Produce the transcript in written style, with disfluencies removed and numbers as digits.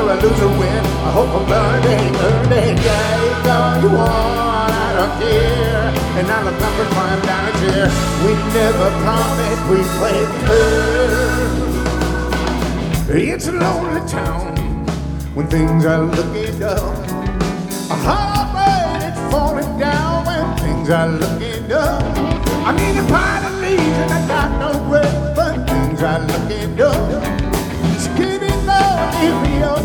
will I lose or win? I hope I'm learning. Yeah, all you want, I don't care. And I look up and climb down a chair. We never promised we'd play fair. It's a lonely town when things are looking up. A heart rate it's falling down when things are looking up. I need a pile of leaves and I got no breath, but things are looking up. Just keep it going if you're